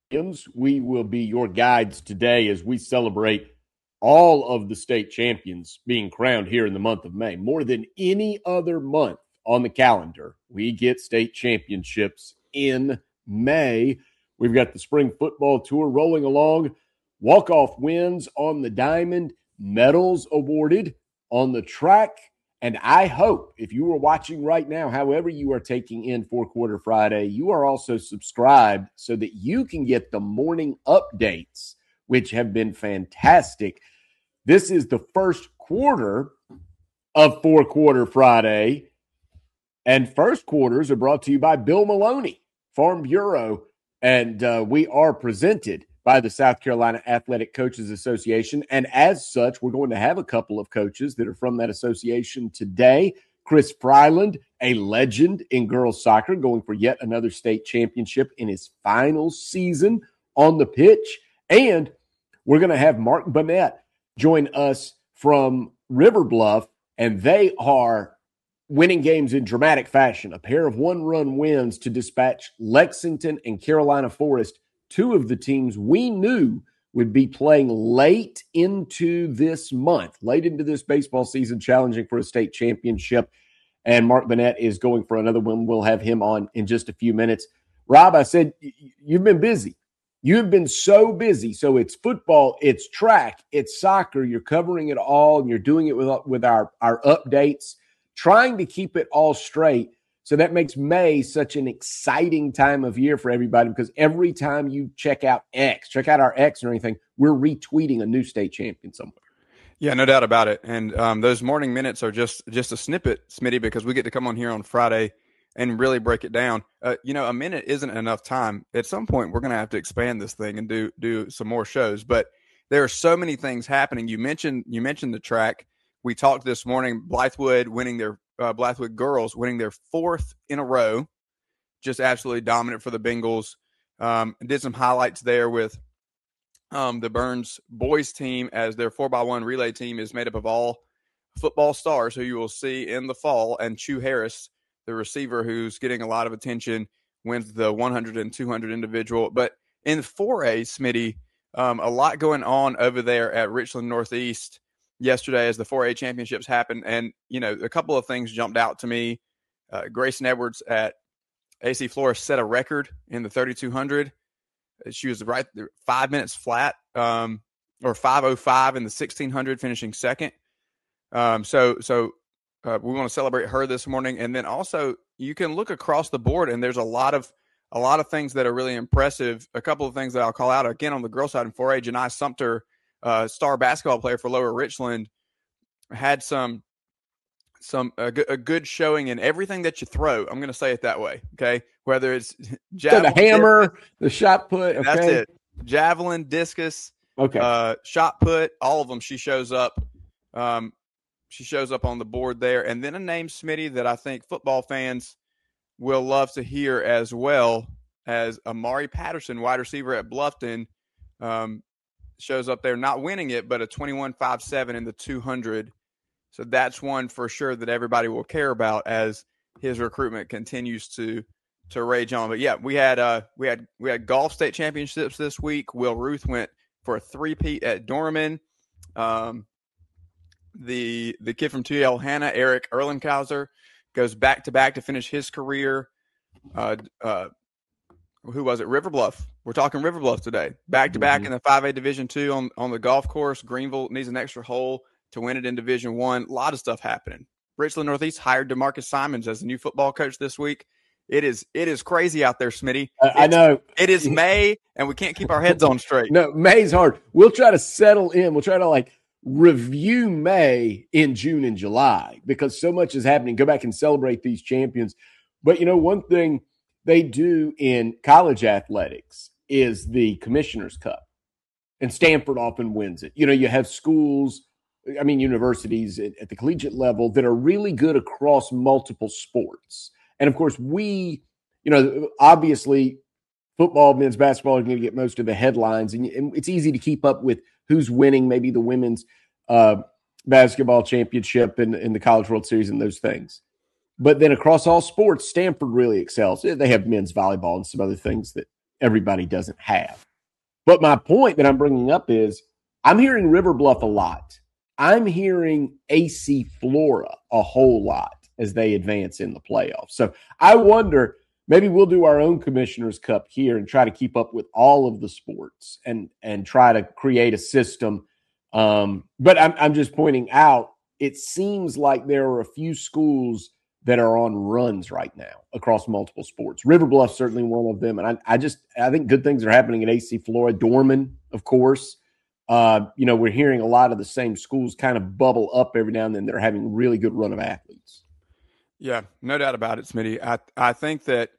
We will be your guides today as we celebrate all of the state champions being crowned here in the month of May. More than any other month on the calendar, we get state championships in May. We've got the spring football tour rolling along, walk-off wins on the diamond, medals awarded on the track. And I hope if you are watching right now, however you are taking in Four Quarter Friday, you are also subscribed so that you can get the morning updates, which have been fantastic. This is the first quarter of Four Quarter Friday, and first quarters are brought to you by Bill Maloney, Farm Bureau, and we are presented by the South Carolina Athletic Coaches Association. And as such, we're going to have a couple of coaches that are from that association today. Chris Fryland, a legend in girls soccer, going for yet another state championship in his final season on the pitch. And we're going to have Mark Burnett join us from River Bluff, and they are winning games in dramatic fashion. A pair of one-run wins to dispatch Lexington and Carolina Forest, two of the teams we knew would be playing late into this month, late into this baseball season, challenging for a state championship. And Mark Burnett is going for another one. We'll have him on in just a few minutes. Rob, I said, you've been busy. You have been so busy. So it's football, it's track, it's soccer. You're covering it all, and you're doing it with our updates, trying to keep it all straight. So that makes May such an exciting time of year for everybody, because every time you check out our X or anything, we're retweeting a new state champion somewhere. Yeah, no doubt about it. And those morning minutes are just a snippet, Smitty, because we get to come on here on Friday and really break it down. A minute isn't enough time. At some point, we're going to have to expand this thing and do some more shows. But there are so many things happening. You mentioned the track. We talked this morning, Blythewood girls winning their fourth in a row, just absolutely dominant for the Bengals. Did some highlights there with the Burns boys team, as their 4x1 relay team is made up of all football stars who you will see in the fall. And Chu Harris, the receiver who's getting a lot of attention, wins the 100 and 200 individual. But in 4A, Smitty, a lot going on over there at Richland Northeast yesterday as the 4A championships happened. And, a couple of things jumped out to me. Grayson Edwards at AC Flores set a record in the 3200. She was right there, 5 minutes flat, or 5:05 in the 1600, finishing second. So we want to celebrate her this morning. And then also you can look across the board, and there's a lot of things that are really impressive. A couple of things that I'll call out again on the girls side in 4A. Janai Sumter, star basketball player for Lower Richland, had a good showing in everything that you throw. I'm going to say it that way. Okay. Whether it's javelin, the hammer, the shot put. Okay. That's it. Javelin, discus, shot put, all of them. She shows up. She shows up on the board there. And then a name, Smitty, that I think football fans will love to hear as well, as Amari Patterson, wide receiver at Bluffton, shows up there, not winning it, but a 21.57 in the 200. So that's one for sure that everybody will care about as his recruitment continues to rage on. But yeah, we had golf state championships this week. Will Ruth went for a three-peat at Dorman. The kid from TL Hannah, Eric Erlenkhauser, goes back to back to finish his career. Who was it? River Bluff. We're talking River Bluff today. Back to back in the 5A Division II on the golf course. Greenville needs an extra hole to win it in Division I. A lot of stuff happening. Richland Northeast hired DeMarcus Simons as the new football coach this week. It is crazy out there, Smitty. I know. It is May, and we can't keep our heads on straight. No, May's hard. We'll try to settle in. We'll try to review May in June and July, because so much is happening. Go back and celebrate these champions. But, one thing they do in college athletics is the Commissioner's Cup, and Stanford often wins it. You have schools, universities at the collegiate level that are really good across multiple sports. And of course, obviously football, men's basketball are going to get most of the headlines, and it's easy to keep up with who's winning, maybe the women's basketball championship and the College World Series and those things. But then across all sports, Stanford really excels. They have men's volleyball and some other things that everybody doesn't have. But my point that I'm bringing up is I'm hearing River Bluff a lot. I'm hearing AC Flora a whole lot as they advance in the playoffs. So I wonder, maybe we'll do our own Commissioner's Cup here and try to keep up with all of the sports and try to create a system. But I'm just pointing out, it seems like there are a few schools that are on runs right now across multiple sports. River Bluff certainly one of them. And I think good things are happening at AC Flora. Dorman, of course. We're hearing a lot of the same schools kind of bubble up every now and then. They're having a really good run of athletes. Yeah, no doubt about it, Smitty. I think that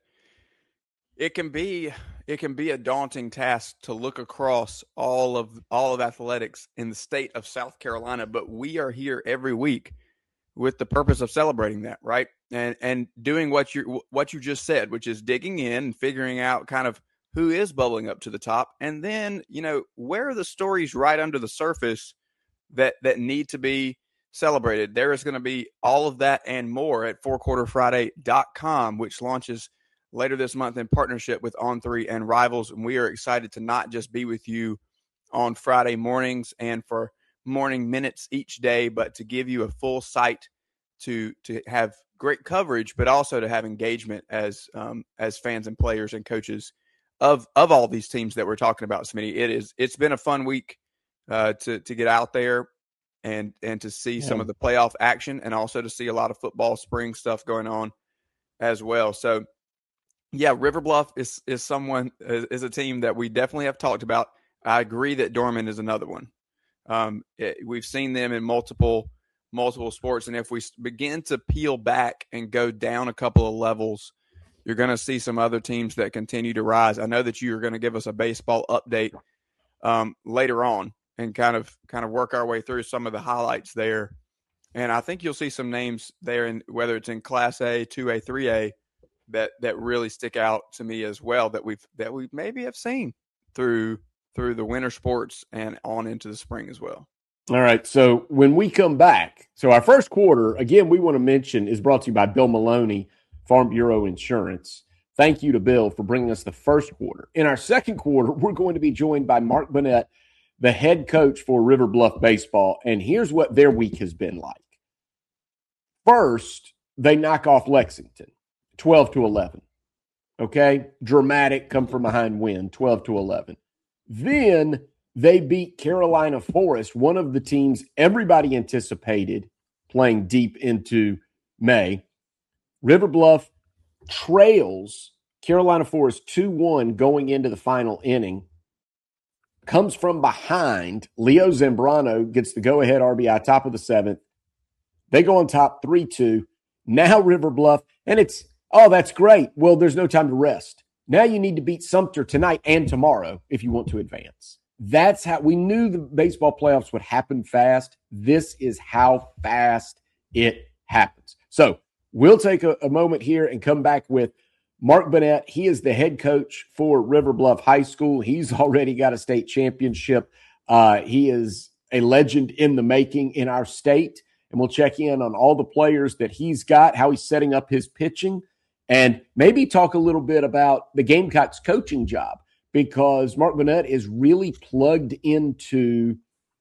it can be a daunting task to look across all of athletics in the state of South Carolina, but we are here every week with the purpose of celebrating that, right? And doing what you just said, which is digging in and figuring out kind of who is bubbling up to the top, and then where are the stories right under the surface that need to be celebrated. There is going to be all of that and more at fourquarterfriday.com, which launches later this month in partnership with On3 and Rivals. And we are excited to not just be with you on Friday mornings and for morning minutes each day, but to give you a full site to have great coverage, but also to have engagement as fans and players and coaches of all these teams that we're talking about, Smitty. It's been a fun week to get out there and to see some of the playoff action, and also to see a lot of football spring stuff going on as well. So yeah, River Bluff is a team that we definitely have talked about. I agree that Dorman is another one. We've seen them in multiple sports, and if we begin to peel back and go down a couple of levels, you're going to see some other teams that continue to rise. I know that you are going to give us a baseball update later on and kind of work our way through some of the highlights there. And I think you'll see some names there, in whether it's in Class A, 2A, 3A, that really stick out to me as well, that we maybe have seen through the winter sports and on into the spring as well. All right. So when we come back, so our first quarter, again, we want to mention, is brought to you by Bill Maloney, Farm Bureau Insurance. Thank you to Bill for bringing us the first quarter. In our second quarter, we're going to be joined by Mark Burnett, the head coach for River Bluff Baseball. And here's what their week has been like. First, they knock off Lexington, 12-11. Okay? Dramatic, come from behind win, 12-11. Then they beat Carolina Forest, one of the teams everybody anticipated playing deep into May. River Bluff trails Carolina Forest 2-1 going into the final inning. Comes from behind. Leo Zambrano gets the go-ahead RBI, top of the seventh. They go on top 3-2. Now River Bluff, and that's great. Well, there's no time to rest. Now you need to beat Sumter tonight and tomorrow if you want to advance. That's how we knew the baseball playoffs would happen fast. This is how fast it happens. So we'll take a moment here and come back with Mark Burnett. He is the head coach for River Bluff High School. He's already got a state championship. He is a legend in the making in our state. And we'll check in on all the players that he's got, how he's setting up his pitching, and maybe talk a little bit about the Gamecocks coaching job, because Mark Burnett is really plugged into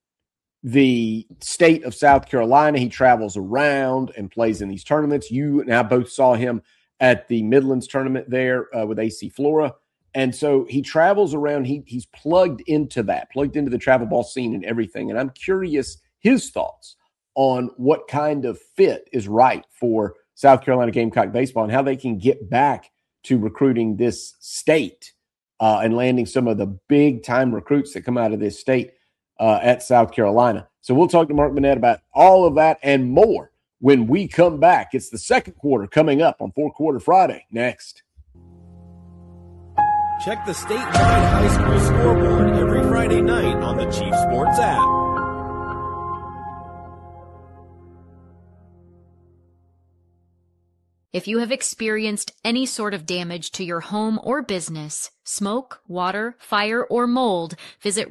the state of South Carolina. He travels around and plays in these tournaments. You and I both saw him at the Midlands tournament there with AC Flora. And so he travels around. He's plugged into the travel ball scene and everything. And I'm curious his thoughts on what kind of fit is right for South Carolina Gamecock baseball and how they can get back to recruiting this state and landing some of the big-time recruits that come out of this state at South Carolina. So we'll talk to Mark Burnett about all of that and more when we come back. It's the second quarter coming up on Fourth Quarter Friday next. Check the statewide high school scoreboard every Friday night on the Chief Sports app. If you have experienced any sort of damage to your home or business, smoke, water, fire, or mold, visit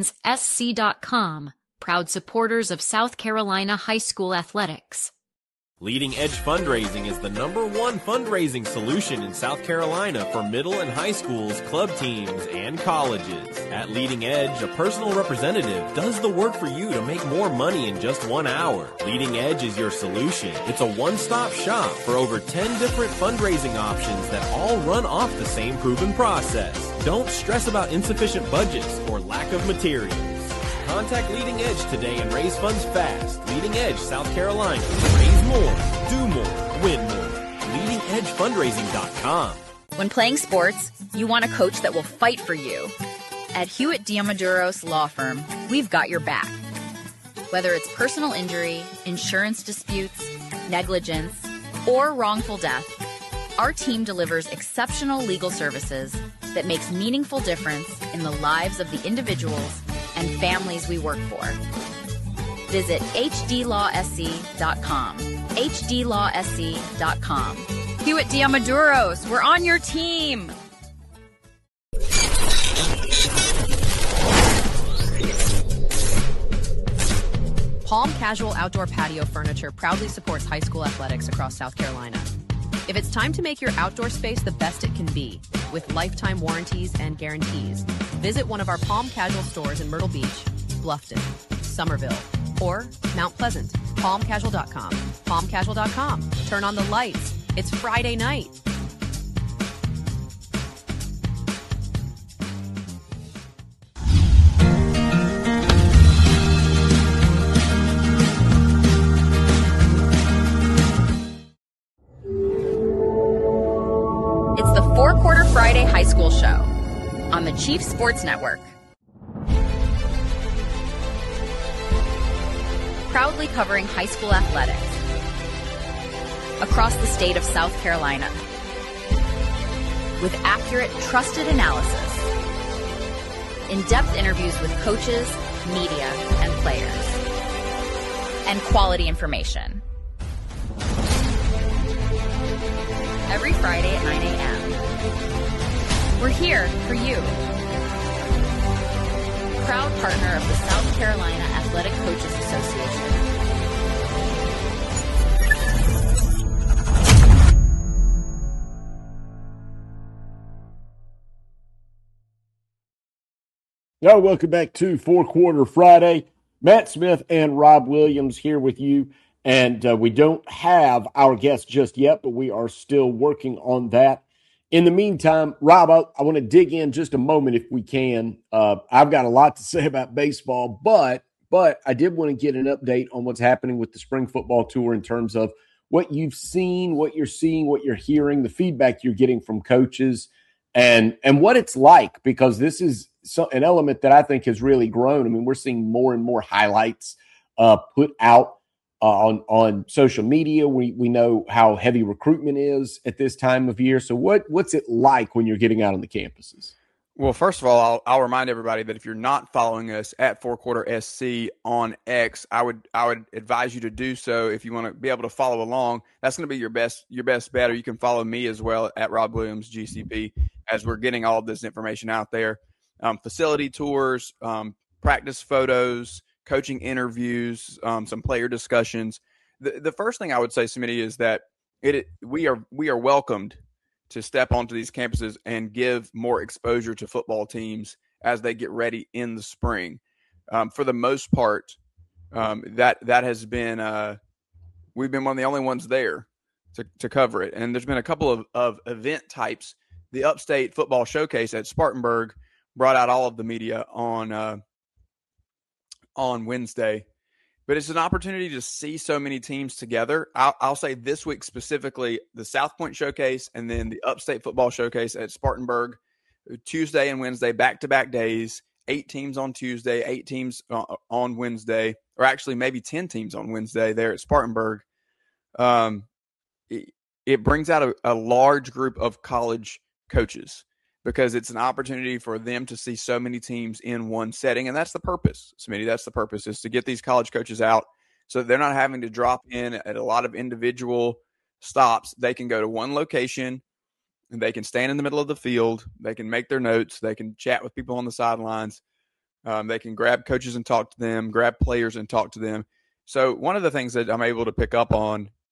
RestaProsMidlandsSC.com, proud supporters of South Carolina high school athletics. Leading Edge Fundraising is the #1 fundraising solution in South Carolina for middle and high schools, club teams, and colleges. At Leading Edge, a personal representative does the work for you to make more money in just 1 hour. Leading Edge is your solution. It's a one-stop shop for over 10 different fundraising options that all run off the same proven process. Don't stress about insufficient budgets or lack of materials. Contact Leading Edge today and raise funds fast. Leading Edge, South Carolina. Raise more, do more, win more. LeadingEdgeFundraising.com. When playing sports, you want a coach that will fight for you. At Hewitt Diamaduros Law Firm, we've got your back. Whether it's personal injury, insurance disputes, negligence, or wrongful death, our team delivers exceptional legal services that makes meaningful difference in the lives of the individuals and families we work for. Visit hdlawsc.com. hdlawsc.com. Hewitt Diamaduros, we're on your team. Palm Casual Outdoor Patio Furniture proudly supports high school athletics across South Carolina. If it's time to make your outdoor space the best it can be, with lifetime warranties and guarantees, visit one of our Palm Casual stores in Myrtle Beach, Bluffton, Somerville, or Mount Pleasant. PalmCasual.com. PalmCasual.com. Turn on the lights. It's Friday night. It's the Four Quarter Friday High School Show on the Chief Sports Network. Proudly covering high school athletics across the state of South Carolina with accurate, trusted analysis, in-depth interviews with coaches, media, and players, and quality information. Every Friday at 9 a.m. We're here for you. Proud partner of the South Carolina Athletic Coaches Association. Yo, welcome back to Four Quarter Friday. Matt Smith and Rob Williams here with you. And we don't have our guest just yet, but we are still working on that. In the meantime, Rob, I want to dig in just a moment if we can. I've got a lot to say about baseball, but I did want to get an update on what's happening with the spring football tour in terms of what you've seen, what you're seeing, what you're hearing, the feedback you're getting from coaches, and what it's like, because this is an element that I think has really grown. I mean, we're seeing more and more highlights put out on social media. We know how heavy recruitment is at this time of year. So what's it like when you're getting out on the campuses? Well, first of all, I'll remind everybody that if you're not following us at Four Quarter SC on X, I would advise you to do so if you want to be able to follow along. That's going to be your best bet. Or you can follow me as well at Rob Williams GCP as we're getting all of this information out there. Facility tours, practice photos, coaching interviews, some player discussions. The first thing I would say, Smitty, is that we are welcomed to step onto these campuses and give more exposure to football teams as they get ready in the spring. For the most part, that has been we've been one of the only ones there to cover it. And there's been a couple of event types. The Upstate Football Showcase at Spartanburg brought out all of the media on Wednesday, but it's an opportunity to see so many teams together. I'll say this week specifically, the South Point Showcase and then the Upstate Football Showcase at Spartanburg, Tuesday and Wednesday, back-to-back days, 8 teams on Tuesday, 8 teams on Wednesday, or actually maybe 10 teams on Wednesday there at Spartanburg. It brings out a large group of college coaches, because it's an opportunity for them to see so many teams in one setting. And that's the purpose, Smitty. That's the purpose, is to get these college coaches out so that they're not having to drop in at a lot of individual stops. They can go to one location and they can stand in the middle of the field. They can make their notes. They can chat with people on the sidelines. They can grab coaches and talk to them, grab players and talk to them. So one of the things that I'm able to pick up on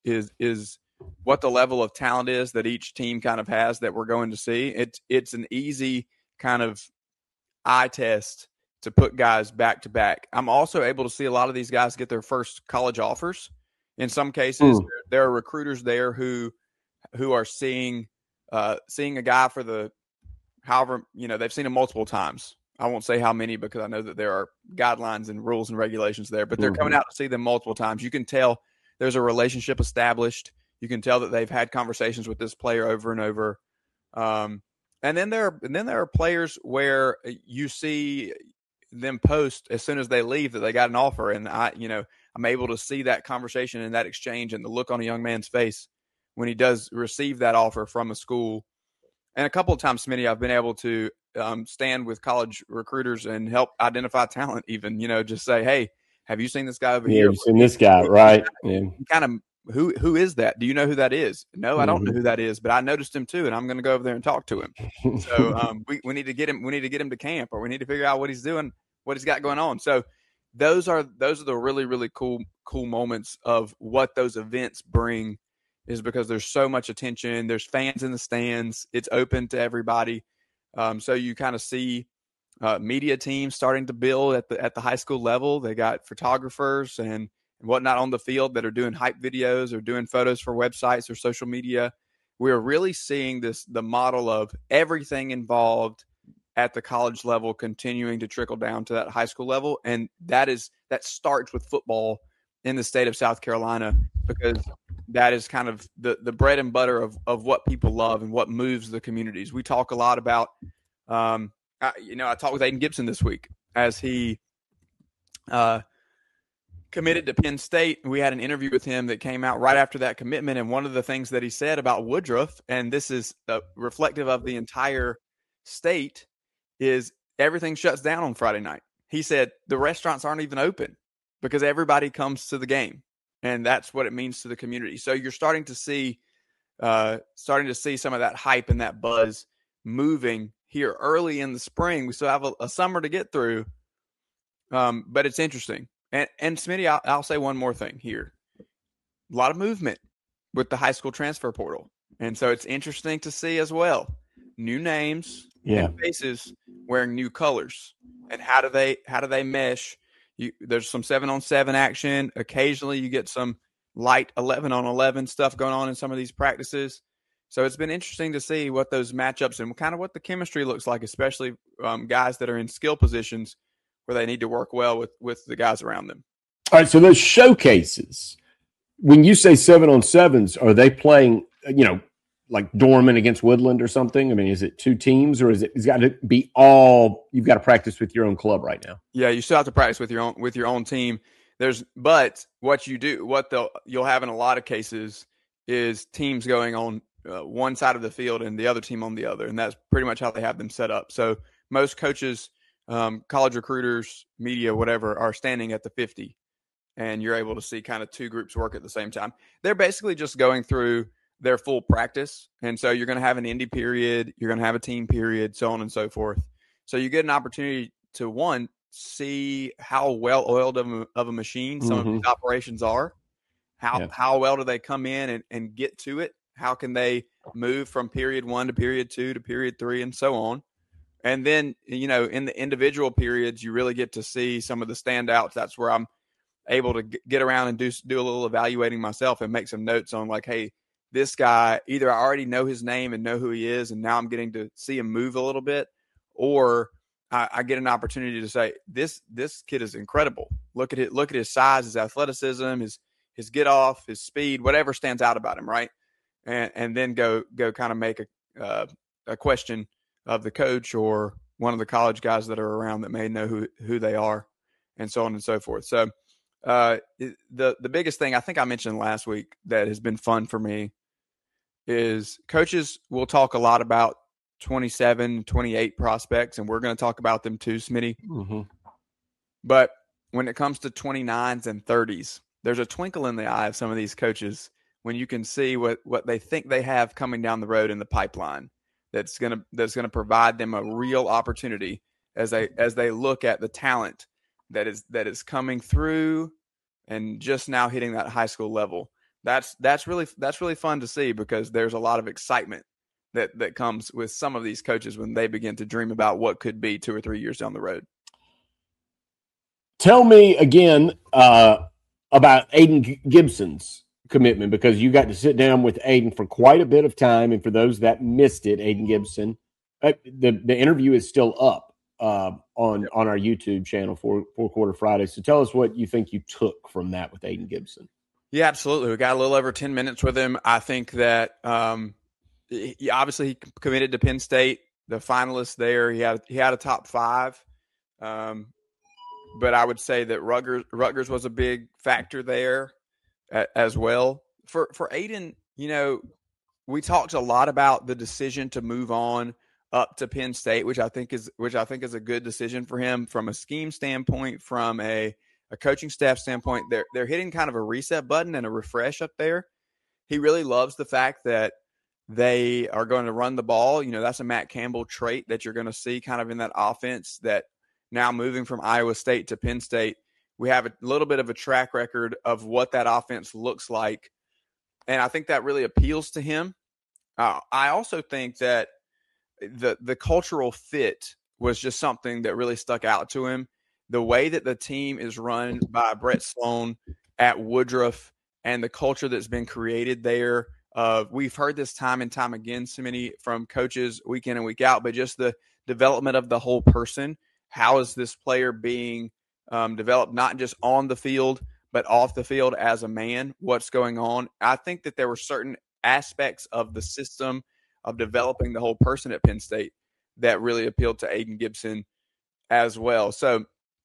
is what the level of talent is that each team kind of has that we're going to see. It's an easy kind of eye test to put guys back to back. I'm also able to see a lot of these guys get their first college offers. In some cases, there are recruiters there who are seeing a guy for the however, they've seen him multiple times. I won't say how many because I know that there are guidelines and rules and regulations there, but they're coming out to see them multiple times. You can tell there's a relationship established. You can tell that they've had conversations with this player over and over. And then there are players where you see them post as soon as they leave that they got an offer, and I'm able to see that conversation and that exchange and the look on a young man's face when he does receive that offer from a school. And a couple of times, Smitty, I've been able to stand with college recruiters and help identify talent even, just say, hey, have you seen this guy over here? You've seen this guy, right? Yeah. Kind of, who is that? Do you know who that is? No, I don't know who that is, but I noticed him too, and I'm going to go over there and talk to him. So we need to get him. We need to get him to camp, or we need to figure out what he's doing, what he's got going on. So those are the really, really cool moments of what those events bring, is because there's so much attention. There's fans in the stands. It's open to everybody. So you kind of see media teams starting to build at the high school level. They got photographers and whatnot on the field that are doing hype videos or doing photos for websites or social media. We're really seeing the model of everything involved at the college level continuing to trickle down to that high school level. And that starts with football in the state of South Carolina, because that is kind of the bread and butter of what people love and what moves the communities. We talk a lot about, I talked with Aiden Gibson this week as he committed to Penn State. We had an interview with him that came out right after that commitment. And one of the things that he said about Woodruff, and this is reflective of the entire state, is everything shuts down on Friday night. He said the restaurants aren't even open because everybody comes to the game. And that's what it means to the community. So you're starting to see some of that hype and that buzz moving here early in the spring. We still have a summer to get through, but it's interesting. And Smitty, I'll say one more thing here. A lot of movement with the high school transfer portal. And so it's interesting to see as well. New names and faces wearing new colors. And how do they mesh? There's some 7-on-7 action. Occasionally you get some light 11-on-11 stuff going on in some of these practices. So it's been interesting to see what those matchups and kind of what the chemistry looks like, especially guys that are in skill positions where they need to work well with the guys around them. All right, so those showcases, when you say 7-on-7s, are they playing, like Dorman against Woodland or something? I mean, is it two teams, or it's got to be all, you've got to practice with your own club right now? Yeah, you still have to practice with your own team. But what you'll have in a lot of cases is teams going on one side of the field and the other team on the other. And that's pretty much how they have them set up. So most coaches, college recruiters, media, whatever, are standing at the 50, and you're able to see kind of two groups work at the same time. They're basically just going through their full practice. And so you're going to have an indie period, you're going to have a team period, so on and so forth. So you get an opportunity to, see how well oiled of a machine some of these operations are. How well do they come in and get to it? How can they move from period 1 to period 2 to period 3 and so on? And then, in the individual periods, you really get to see some of the standouts. That's where I'm able to get around and do a little evaluating myself and make some notes on, like, hey, this guy, either I already know his name and know who he is, and now I'm getting to see him move a little bit, or I get an opportunity to say, this kid is incredible. Look at his size, his athleticism, his get off, his speed, whatever stands out about him, right? And then go kind of make a question of the coach or one of the college guys that are around that may know who they are, and so on and so forth. So the biggest thing I think I mentioned last week that has been fun for me is coaches will talk a lot about 27, 28 prospects, and we're going to talk about them too, Smitty. Mm-hmm. But when it comes to 29s and 30s, there's a twinkle in the eye of some of these coaches when you can see what they think they have coming down the road in the pipeline that's going to provide them a real opportunity as they look at the talent that is coming through and just now hitting that high school level. that's really fun to see, because there's a lot of excitement that comes with some of these coaches when they begin to dream about what could be 2 or 3 years down the road. Tell me again about Aiden Gibson's commitment, because you got to sit down with Aiden for quite a bit of time. And for those that missed it, Aiden Gibson, the interview is still up on our YouTube channel for Four Quarter Friday. So tell us what you think you took from that with Aiden Gibson. Yeah, absolutely. We got a little over 10 minutes with him. I think that he committed to Penn State, the finalists there. He had a top 5. But I would say that Rutgers was a big factor there as well. For Aiden, we talked a lot about the decision to move on up to Penn State, which I think is a good decision for him from a scheme standpoint, from a coaching staff standpoint. They're hitting kind of a reset button and a refresh up there. He really loves the fact that they are going to run the ball. That's a Matt Campbell trait that you're going to see kind of in that offense, that now moving from Iowa State to Penn State, we have a little bit of a track record of what that offense looks like. And I think that really appeals to him. I also think that the cultural fit was just something that really stuck out to him. The way that the team is run by Brett Sloan at Woodruff and the culture that's been created there. We've heard this time and time again, so many from coaches week in and week out, but just the development of the whole person. How is this player being developed, not just on the field, but off the field as a man? What's going on? I think that there were certain aspects of the system of developing the whole person at Penn State that really appealed to Aiden Gibson as well. So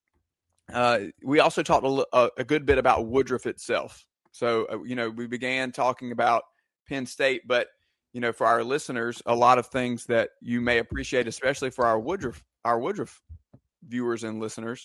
we also talked a good bit about Woodruff itself. So, we began talking about Penn State, but, for our listeners, a lot of things that you may appreciate, especially for our Woodruff viewers and listeners,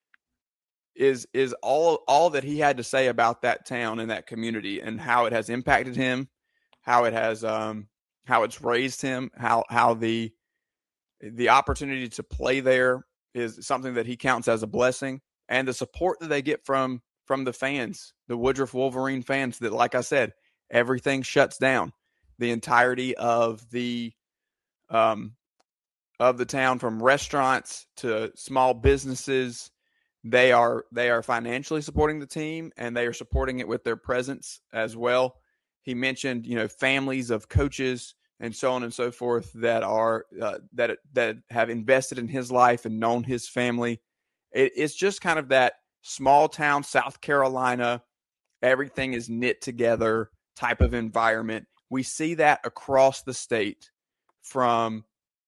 is all that he had to say about that town and that community and how it has impacted him, how it has how it's raised him, how the opportunity to play there is something that he counts as a blessing, and the support that they get from the fans, the Woodruff Wolverine fans, that, like I said, everything shuts down. The entirety of the town, from restaurants to small businesses, they are financially supporting the team, and they are supporting it with their presence as well. He mentioned, families of coaches and so on and so forth that are that have invested in his life and known his family. It's just kind of that small town South Carolina, everything is knit together type of environment. We see that across the state from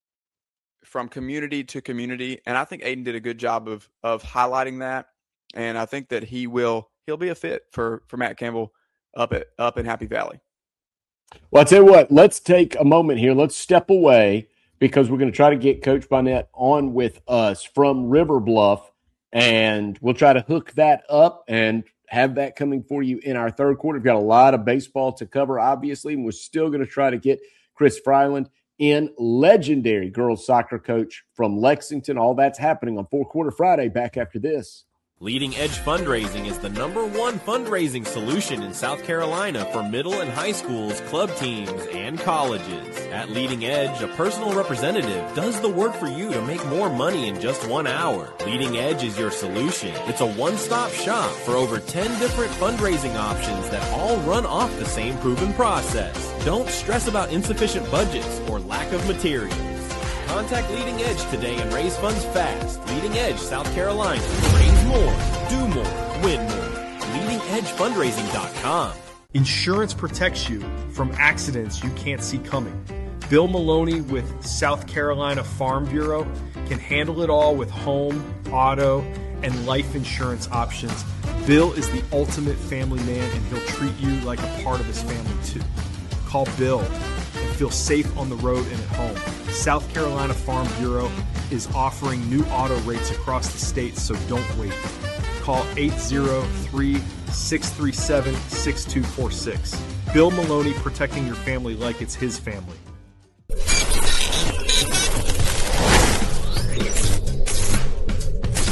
community to community. And I think Aiden did a good job of highlighting that. And I think that he'll be a fit for Matt Campbell up in Happy Valley. Well, I'll tell you what, let's take a moment here. Let's step away, because we're going to try to get Coach Barnett on with us from River Bluff, and we'll try to hook that up and have that coming for you in our third quarter. We've got a lot of baseball to cover, obviously, and we're still going to try to get Chris Fryland in, legendary girls soccer coach from Lexington. All that's happening on Four Quarter Friday. Back after this. Leading Edge Fundraising is the #1 fundraising solution in South Carolina for middle and high schools, club teams, and colleges. At Leading Edge, a personal representative does the work for you to make more money in just 1 hour. Leading Edge is your solution. It's a one-stop shop for over 10 different fundraising options that all run off the same proven process. Don't stress about insufficient budgets or lack of materials. Contact Leading Edge today and raise funds fast. Leading Edge, South Carolina. Raise more, do more, win more. LeadingEdgeFundraising.com. Insurance protects you from accidents you can't see coming. Bill Maloney with South Carolina Farm Bureau can handle it all with home, auto, and life insurance options. Bill is the ultimate family man, and he'll treat you like a part of his family too. Call Bill and feel safe on the road and at home. South Carolina Farm Bureau is offering new auto rates across the state, so don't wait. Call 803-637-6246. Bill Maloney, protecting your family like it's his family.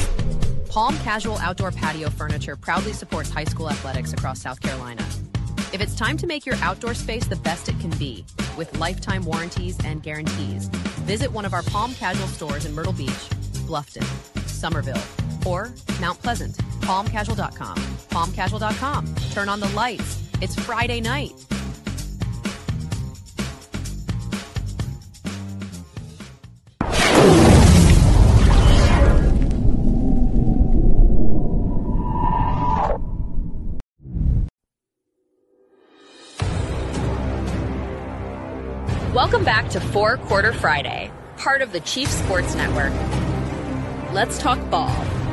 Palm Casual Outdoor Patio Furniture proudly supports high school athletics across South Carolina. If it's time to make your outdoor space the best it can be, with lifetime warranties and guarantees, visit one of our Palm Casual stores in Myrtle Beach, Bluffton, Somerville, or Mount Pleasant. PalmCasual.com. PalmCasual.com. Turn on the lights. It's Friday night. Welcome back to Four Quarter Friday, part of the Chief Sports Network. Let's talk ball.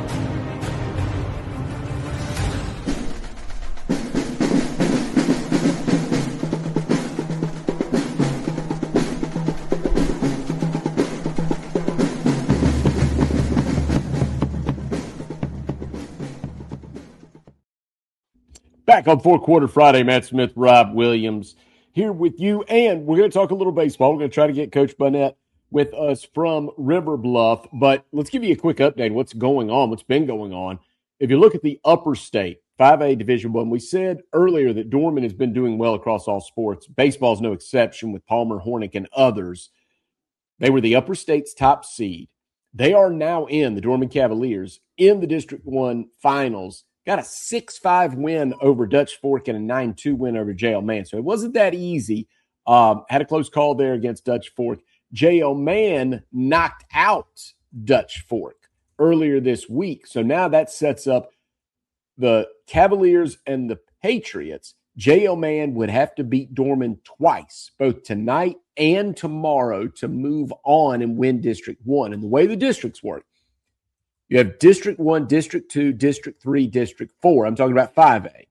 Back on Four Quarter Friday, Matt Smith, Rob Williams here with you, and we're going to talk a little baseball. We're going to try to get Coach Bunnett with us from River Bluff, but let's give you a quick update on what's going on, what's been going on. If you look at the upper state, 5A Division I, we said earlier that Dorman has been doing well across all sports. Baseball is no exception with Palmer, Hornick, and others. They were the upper state's top seed. They are now in the Dorman Cavaliers in the District 1 finals. Got a 6-5 win over Dutch Fork and a 9-2 win over J.L. Mann. So it wasn't that easy. Had a close call there against Dutch Fork. J.L. Mann knocked out Dutch Fork earlier this week. So now that sets up the Cavaliers and the Patriots. J.L. Mann would have to beat Dorman twice, both tonight and tomorrow, to move on and win District 1. And the way the districts work, you have District 1, District 2, District 3, District 4. I'm talking about 5A.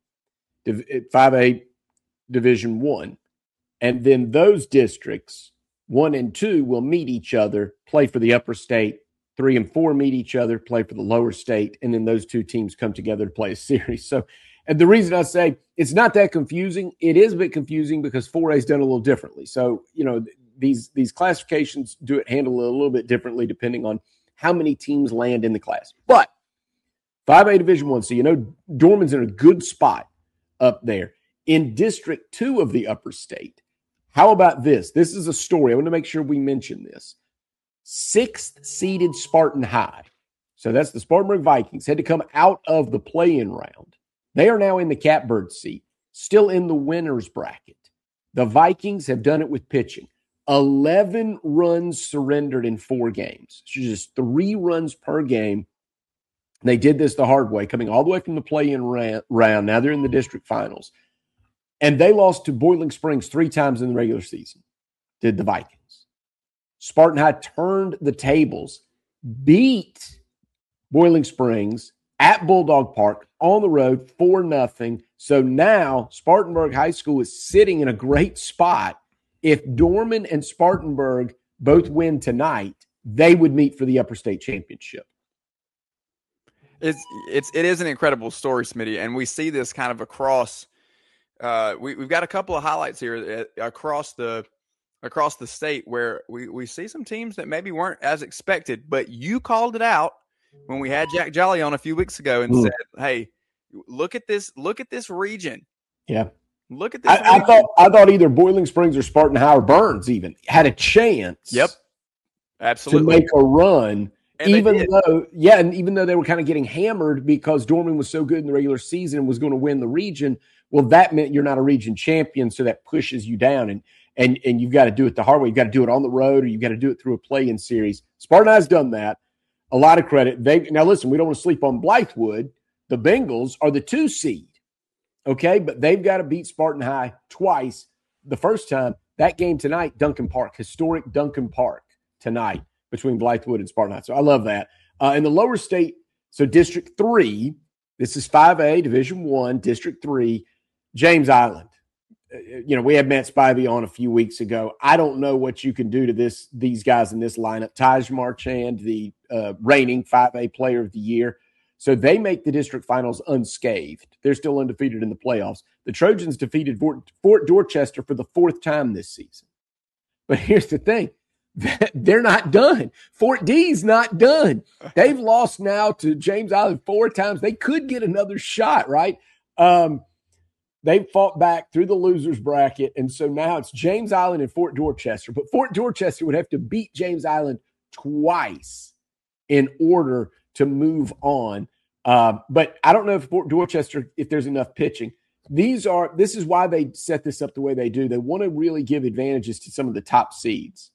5A Division 1. And then those districts, 1 and 2, will meet each other, play for the upper state. 3 and 4 meet each other, play for the lower state. And then those two teams come together to play a series. So, and the reason I say it's not that confusing, it is a bit confusing because 4A is done a little differently. So, you know, these classifications handle it a little bit differently depending on how many teams land in the class. But 5A Division I, so you know Dorman's in a good spot up there. In District 2 of the upper state, how about this? This is a story. I want to make sure we mention this. 6th seeded Spartan High. So that's the Spartanburg Vikings. Had to come out of the play-in round. They are now in the catbird seat, still in the winner's bracket. The Vikings have done it with pitching. 11 runs surrendered in 4 games. So just 3 runs per game. They did this the hard way, coming all the way from the play-in round. Now they're in the district finals. And they lost to Boiling Springs 3 times in the regular season, did the Vikings. Spartan High turned the tables, beat Boiling Springs at Bulldog Park on the road 4-0. So now Spartanburg High School is sitting in a great spot. If Dorman and Spartanburg both win tonight, they would meet for the upper state championship. It is an incredible story, Smitty, and we see this kind of across. We've got a couple of highlights here across the state where we see some teams that maybe weren't as expected, but you called it out when we had Jack Jolly on a few weeks ago and said, "Hey, look at this region." Yeah. Look at this. I thought either Boiling Springs or Spartan High or Burns even had a chance. Yep, absolutely, to make a run. And even though they were kind of getting hammered because Dorman was so good in the regular season and was going to win the region, well, that meant you're not a region champion, so that pushes you down, and you've got to do it the hard way. You've got to do it on the road, or you've got to do it through a play-in series. Spartan High's done that. A lot of credit. Now listen, we don't want to sleep on Blythewood. The Bengals are the 2 seed. Okay, but they've got to beat Spartan High twice. The first time, that game tonight, Duncan Park, historic Duncan Park tonight between Blythewood and Spartan High. So I love that. In the lower state, so District 3, this is 5A, Division I, District 3, James Island. We had Matt Spivey on a few weeks ago. I don't know what you can do to these guys in this lineup. Taj Marchand, the reigning 5A Player of the Year. So they make the district finals unscathed. They're still undefeated in the playoffs. The Trojans defeated Fort Dorchester for the 4th time this season. But here's the thing. They're not done. Fort D's not done. They've lost now to James Island 4 times. They could get another shot, right? they fought back through the losers bracket, and so now it's James Island and Fort Dorchester. But Fort Dorchester would have to beat James Island twice in order to move on. But I don't know if Fort Dorchester, if there's enough pitching. This is why they set this up the way they do. They want to really give advantages to some of the top seeds.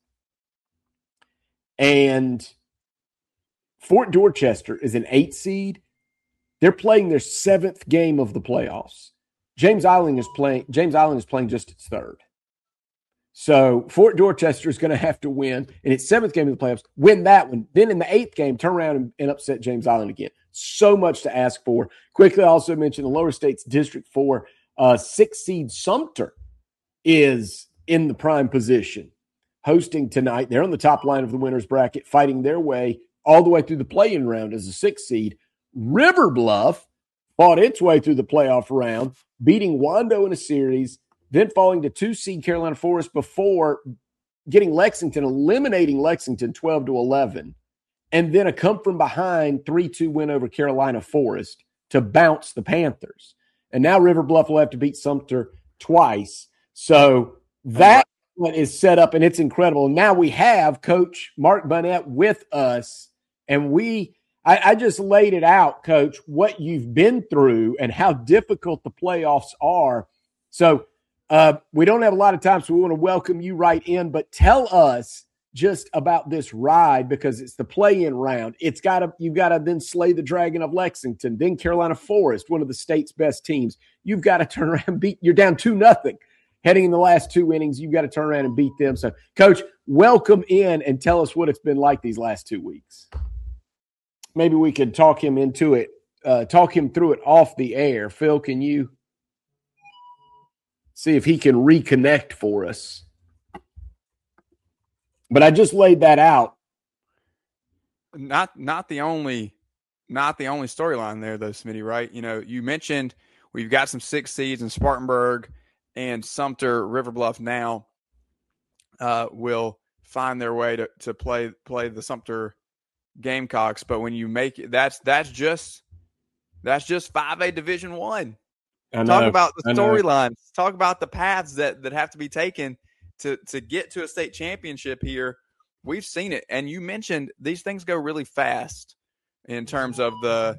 And Fort Dorchester is an 8 seed. They're playing their 7th game of the playoffs. James Island is playing just its 3rd. So Fort Dorchester is going to have to win in its 7th game of the playoffs, win that one. Then in the 8th game, turn around and upset James Island again. So much to ask for. Quickly, I also mentioned the Lower States District 4, 6 seed Sumter is in the prime position, hosting tonight. They're on the top line of the winners bracket, fighting their way all the way through the play-in round as a 6 seed. River Bluff fought its way through the playoff round, beating Wando in a series, then falling to 2 seed Carolina Forest before getting Lexington, eliminating Lexington 12-11, and then a come-from-behind 3-2 win over Carolina Forest to bounce the Panthers. And now River Bluff will have to beat Sumter twice. So that one is set up, and it's incredible. Now we have Coach Mark Bunnett with us, and I just laid it out, Coach, what you've been through and how difficult the playoffs are. So we don't have a lot of time, so we want to welcome you right in, but tell us just about this ride, because it's the play-in round. You've got to then slay the Dragon of Lexington, then Carolina Forest, one of the state's best teams. You've got to turn around and beat. You're down 2-0 heading in the last 2 innings. You've got to turn around and beat them. So, Coach, welcome in and tell us what it's been like these last 2 weeks. Maybe we could talk him into it, talk him through it off the air. Phil, can you see if he can reconnect for us? But I just laid that out. Not the only storyline there, though, Smitty, right? You know, you mentioned we've got some 6 seeds in Spartanburg and Sumter. River Bluff now will find their way to play the Sumter Gamecocks. But when you make it, that's just 5A Division I. Talk about the storylines. Talk about the paths that have to be taken to get to a state championship here. We've seen it. And you mentioned these things go really fast in terms of the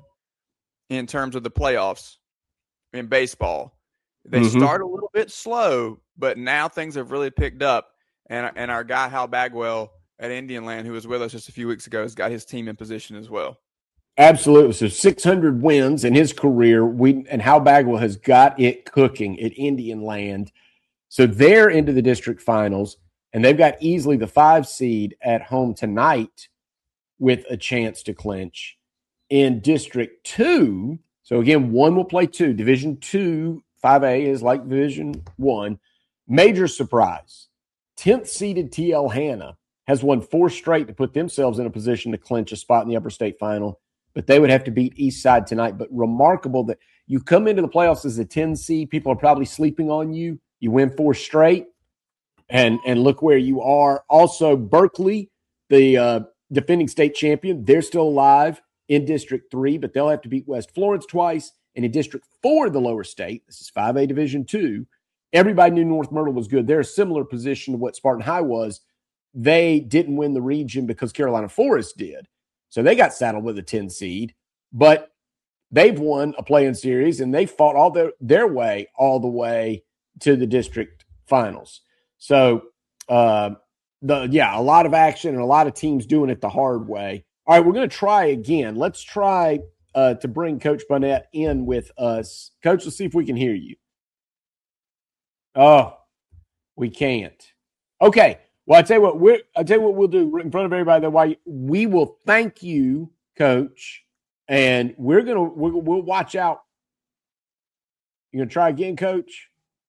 playoffs in baseball. They start a little bit slow, but now things have really picked up. And our guy Hal Bagwell at Indian Land, who was with us just a few weeks ago, has got his team in position as well. Absolutely. So 600 wins in his career. And Hal Bagwell has got it cooking at Indian Land. So they're into the district finals, and they've got easily the 5 seed at home tonight with a chance to clinch. In District 2, so again, 1 will play 2. Division 2, 5A is like Division 1. Major surprise. 10th seeded TL Hanna has won 4 straight to put themselves in a position to clinch a spot in the upper state final, but they would have to beat Eastside tonight. But remarkable that you come into the playoffs as a 10 seed. People are probably sleeping on you. You win 4 straight, and look where you are. Also, Berkeley, the defending state champion, they're still alive in District 3, but they'll have to beat West Florence twice. And in District 4, the lower state, this is 5A Division 2, everybody knew North Myrtle was good. They're a similar position to what Spartan High was. They didn't win the region because Carolina Forest did. So they got saddled with a 10 seed, but they've won a play-in series, and they fought all their way all the way to the district finals. So, a lot of action and a lot of teams doing it the hard way. All right, we're going to try again. Let's try to bring Coach Bunnett in with us. Coach, let's see if we can hear you. Oh, we can't. Okay. Well, I'll tell you what we'll do in front of everybody. We will thank you, Coach, and we'll watch out. You gonna try again, Coach?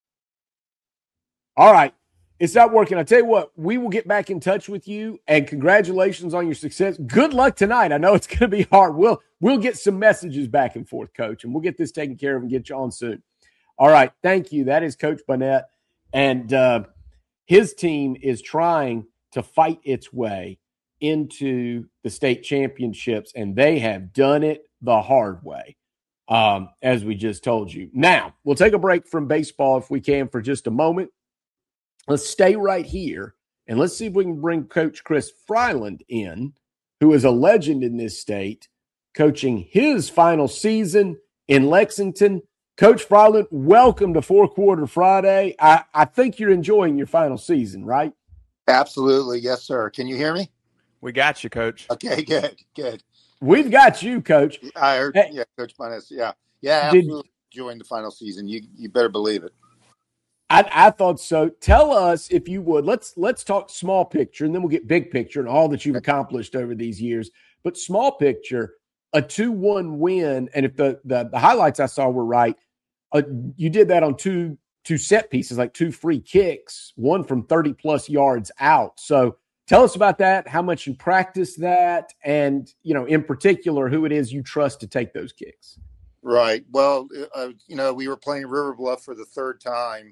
All right. It's not working. I'll tell you what, we will get back in touch with you, and congratulations on your success. Good luck tonight. I know it's going to be hard. We'll get some messages back and forth, Coach, and we'll get this taken care of and get you on soon. All right. Thank you. That is Coach Bunnett, and his team is trying to fight its way into the state championships, and they have done it the hard way. as we just told you. Now, we'll take a break from baseball if we can for just a moment. Let's stay right here, and let's see if we can bring Coach Chris Fryland in, who is a legend in this state, coaching his final season in Lexington. Coach Fryland, welcome to Four Quarter Friday. I think you're enjoying your final season, right? Absolutely. Yes, sir. Can you hear me? We got you, Coach. Okay, good. We've got you, Coach. I heard, hey, Coach Minus. Yeah, absolutely enjoying the final season. You better believe it. I thought so. Tell us, if you would, let's talk small picture, and then we'll get big picture and all that you've accomplished over these years. But small picture, a 2-1 win, and if the highlights I saw were right, you did that on two set pieces, like 2 free kicks, one from 30-plus yards out. So tell us about that, how much you practice that, and, in particular, who it is you trust to take those kicks. Right. Well, we were playing River Bluff for the third time,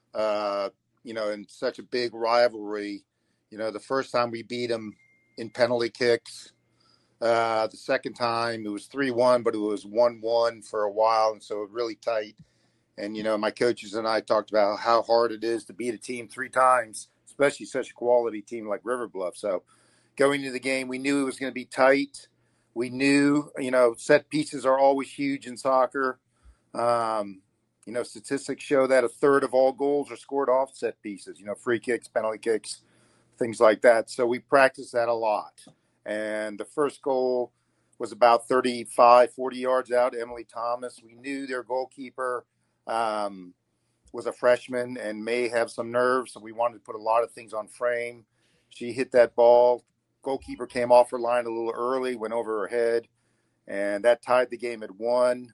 in such a big rivalry. The first time we beat them in penalty kicks. The second time it was 3-1, but it was 1-1 for a while, and so it was really tight. And, my coaches and I talked about how hard it is to beat a team 3 times, especially such a quality team like River Bluff. So going into the game, we knew it was going to be tight. We knew, set pieces are always huge in soccer. Statistics show that a third of all goals are scored off set pieces, free kicks, penalty kicks, things like that. So we practiced that a lot. And the first goal was about 35, 40 yards out, Emily Thomas. We knew their goalkeeper was a freshman and may have some nerves, so we wanted to put a lot of things on frame. She hit that ball. Goalkeeper came off her line a little early, went over her head, and that tied the game at 1.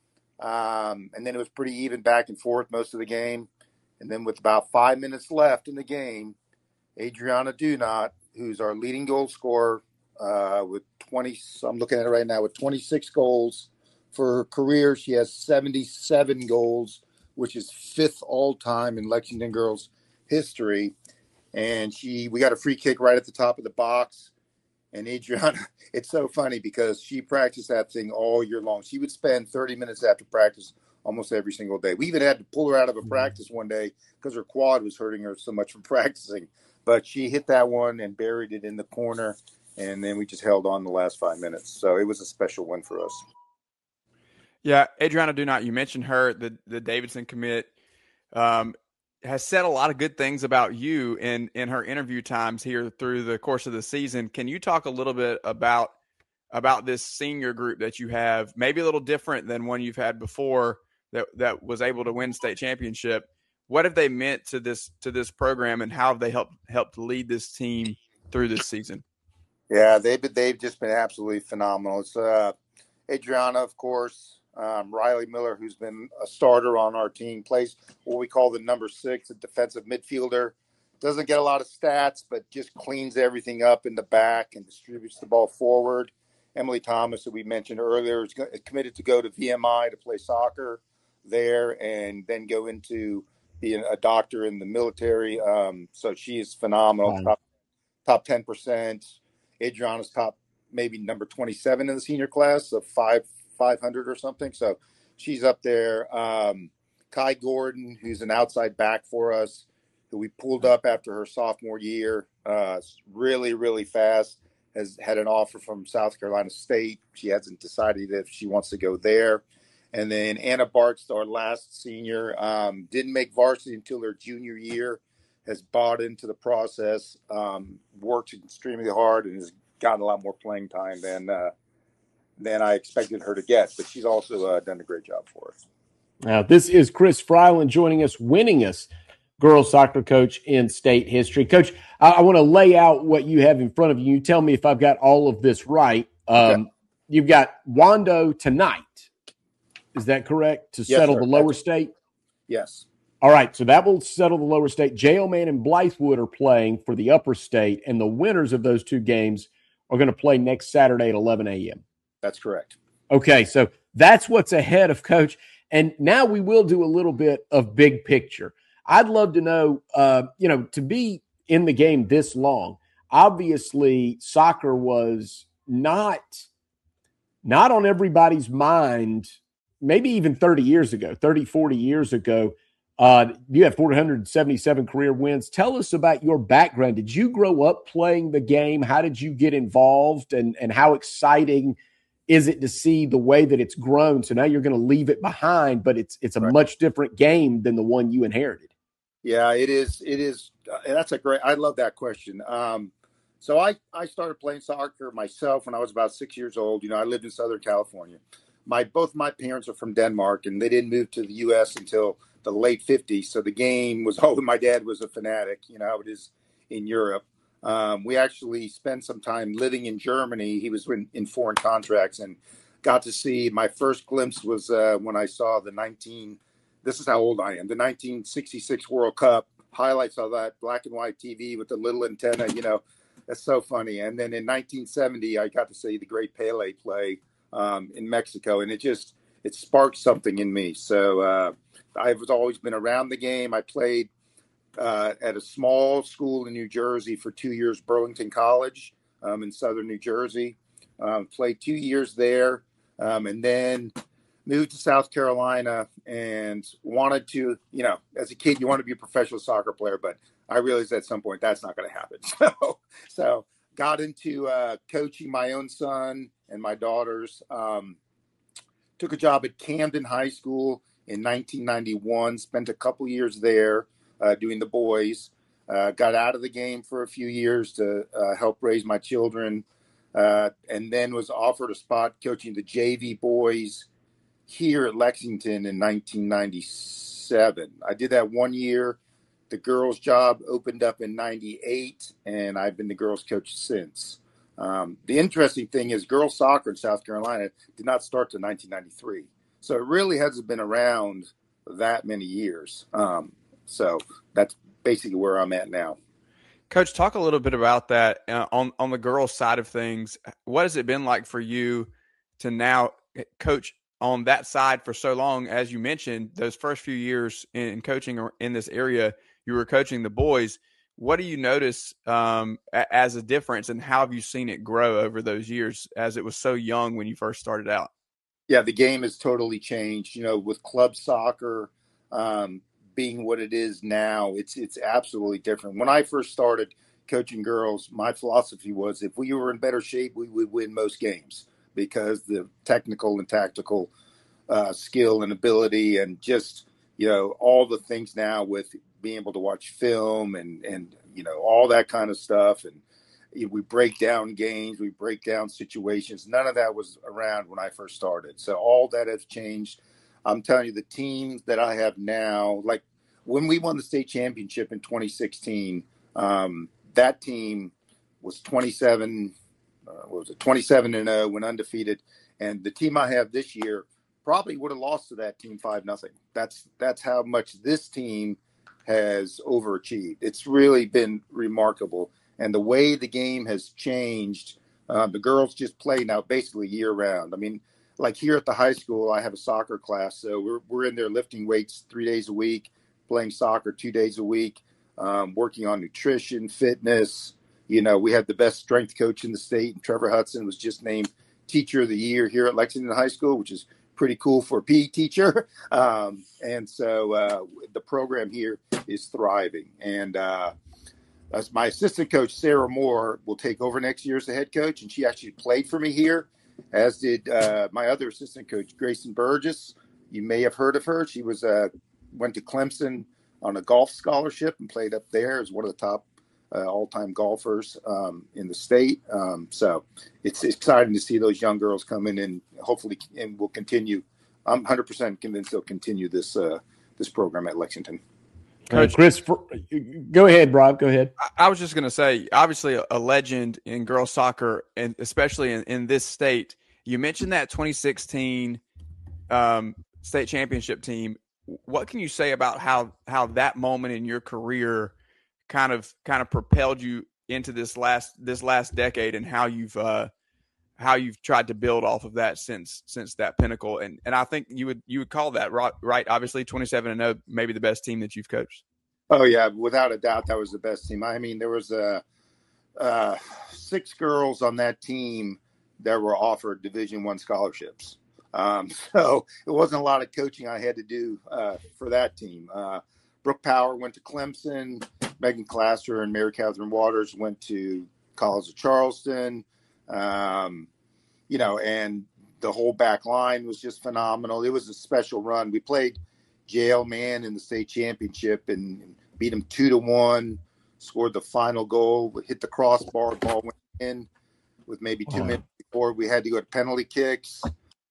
And then it was pretty even back and forth most of the game. And then with about 5 minutes left in the game, Adriana Dunot, who's our leading goal scorer, with 20, I'm looking at it right now, with 26 goals for her career. She has 77 goals, which is 5th all time in Lexington girls history. And we got a free kick right at the top of the box. And Adriana, it's so funny because she practiced that thing all year long. She would spend 30 minutes after practice almost every single day. We even had to pull her out of a practice one day because her quad was hurting her so much from practicing. But she hit that one and buried it in the corner. And then we just held on the last 5 minutes. So it was a special win for us. Yeah, Adriana Dunot, you mentioned her, the Davidson commit, has said a lot of good things about you in her interview times here through the course of the season. Can you talk a little bit about this senior group that you have, maybe a little different than one you've had before that was able to win state championship? What have they meant to this program, and how have they helped lead this team through this season? Yeah, they've just been absolutely phenomenal. It's Adriana, of course. Riley Miller, who's been a starter on our team, plays what we call the number 6, a defensive midfielder. Doesn't get a lot of stats, but just cleans everything up in the back and distributes the ball forward. Emily Thomas, who we mentioned earlier, is committed to go to VMI to play soccer there and then go into being a doctor in the military. So she is phenomenal, Wow. top 10%. Adriana's top maybe number 27 in the senior class of 500 or something. So she's up there. Kai Gordon, who's an outside back for us, who we pulled up after her sophomore year, really, really fast, has had an offer from South Carolina State. She hasn't decided if she wants to go there. And then Anna Bartz, our last senior, didn't make varsity until her junior year, has bought into the process, worked extremely hard, and has gotten a lot more playing time than I expected her to get. But she's also done a great job for us. Now, this is Chris Fryland joining us, winningest girls soccer coach in state history. Coach, I want to lay out what you have in front of you. You tell me if I've got all of this right. Okay. You've got Wando tonight. Is that correct? To settle sir. the lower state? Yes. All right, so that will settle the lower state. J.O. Man and Blythewood are playing for the upper state, and the winners of those two games are going to play next Saturday at 11 a.m. That's correct. Okay, so that's what's ahead of Coach. And now we will do a little bit of big picture. I'd love to know, to be in the game this long, obviously soccer was not on everybody's mind maybe even 30 years ago, 30, 40 years ago. You have 477 career wins. Tell us about your background. Did you grow up playing the game? How did you get involved? And how exciting is it to see the way that it's grown? So now you're going to leave it behind, but it's a much different game than the one you inherited. Yeah, it is. It is. That's I love that question. So I started playing soccer myself when I was about 6 years old. I lived in Southern California. Both my parents are from Denmark, and they didn't move to the U.S. until the late 50s. So the game was always, my dad was a fanatic, how it is in Europe. We actually spent some time living in Germany. He was in foreign contracts and got to see, my first glimpse was when I saw this is how old I am, the 1966 World Cup, highlights of that black and white TV with the little antenna, that's so funny. And then in 1970, I got to see the great Pele play in Mexico, and it sparked something in me. So I've always been around the game. I played at a small school in New Jersey for 2 years, Burlington College in southern New Jersey. Played 2 years there, and then moved to South Carolina and wanted to, as a kid, you want to be a professional soccer player, but I realized at some point that's not going to happen. So got into coaching my own son and my daughters. Took a job at Camden High School in 1991, spent a couple years there doing the boys. Got out of the game for a few years to help raise my children, and then was offered a spot coaching the JV boys here at Lexington in 1997. I did that 1 year. The girls' job opened up in 98, and I've been the girls' coach since. The interesting thing is girls' soccer in South Carolina did not start till 1993. So it really hasn't been around that many years. So that's basically where I'm at now. Coach, talk a little bit about that on the girls' side of things. What has it been like for you to now coach on that side for so long? As you mentioned, those first few years in coaching in this area, you were coaching the boys. What do you notice as a difference, and how have you seen it grow over those years as it was so young when you first started out? Yeah, the game has totally changed, with club soccer being what it is now. It's absolutely different. When I first started coaching girls, my philosophy was if we were in better shape, we would win most games, because the technical and tactical skill and ability, and just, all the things now with being able to watch film and all that kind of stuff. And we break down games, we break down situations. None of that was around when I first started. So all that has changed. I'm telling you, the teams that I have now, like when we won the state championship in 2016, that team was 27 27-0, went undefeated. And the team I have this year probably would have lost to that team 5-0. That's how much this team has overachieved. It's really been remarkable. And the way the game has changed, the girls just play now basically year round. I mean, like here at the high school, I have a soccer class. So we're in there lifting weights 3 days a week, playing soccer 2 days a week, working on nutrition, fitness. We have the best strength coach in the state, and Trevor Hudson was just named Teacher of the Year here at Lexington High School, which is pretty cool for a PE teacher. And so the program here is thriving. And as my assistant coach, Sarah Moore, will take over next year as the head coach, and she actually played for me here, as did my other assistant coach, Grayson Burgess. You may have heard of her. She went to Clemson on a golf scholarship and played up there as one of the top all-time golfers in the state. So it's exciting to see those young girls come in, and hopefully will continue. I'm 100% convinced they'll continue this program at Lexington. Coach, Chris, go ahead, Rob. Go ahead. I was just going to say, obviously a legend in girls soccer, and especially in this state. You mentioned that 2016 state championship team. What can you say about how that moment in your career kind of propelled you into this last decade, and how you've tried to build off of that since that pinnacle? And I think you would call that right. Obviously 27-0, maybe the best team that you've coached. Oh yeah, without a doubt, that was the best team. I mean, there was 6 girls on that team that were offered Division I scholarships. So it wasn't a lot of coaching I had to do for that team. Brooke Power went to Clemson. Megan Classer and Mary Catherine Waters went to College of Charleston. And the whole back line was just phenomenal. It was a special run. We played JL Mann in the state championship and beat them 2-1, scored the final goal, hit the crossbar, ball went in with maybe 2 minutes before we had to go to penalty kicks.